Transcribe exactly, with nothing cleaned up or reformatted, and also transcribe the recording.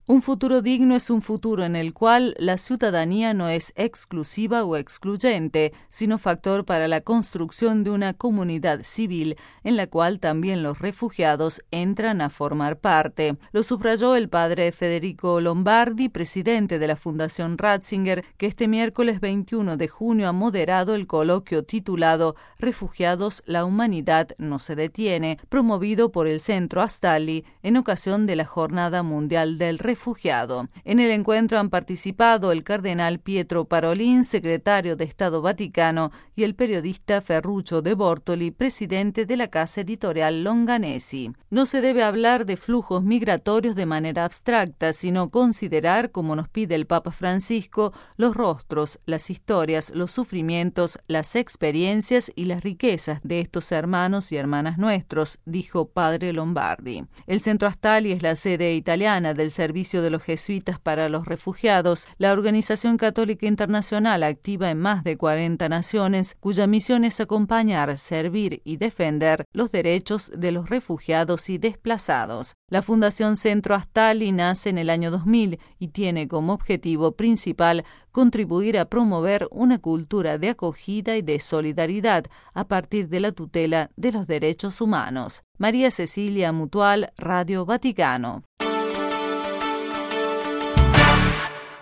Un futuro digno es un futuro en el cual la ciudadanía no es exclusiva o excluyente, sino factor para la construcción de una comunidad civil en la cual también los refugiados entran a formar parte. Lo subrayó el padre Federico Lombardi, presidente de la Fundación Ratzinger, que este miércoles veintiuno de junio ha moderado el coloquio titulado Refugiados, la humanidad no se detiene, promovido por el Centro Astali en ocasión de la Jornada Mundial del Refugiado. Refugiado. En el encuentro han participado el cardenal Pietro Parolin, secretario de Estado Vaticano, y el periodista Ferruccio De Bortoli, presidente de la casa editorial Longanesi. No se debe hablar de flujos migratorios de manera abstracta, sino considerar, como nos pide el Papa Francisco, los rostros, las historias, los sufrimientos, las experiencias y las riquezas de estos hermanos y hermanas nuestros, dijo padre Lombardi. El Centro Astali es la sede italiana del Servicio de los Jesuitas para los Refugiados, la organización católica internacional activa en más de cuarenta naciones, cuya misión es acompañar, servir y defender los derechos de los refugiados y desplazados. La Fundación Centro Astali nace en el año dos mil y tiene como objetivo principal contribuir a promover una cultura de acogida y de solidaridad a partir de la tutela de los derechos humanos. María Cecilia Mutual, Radio Vaticano.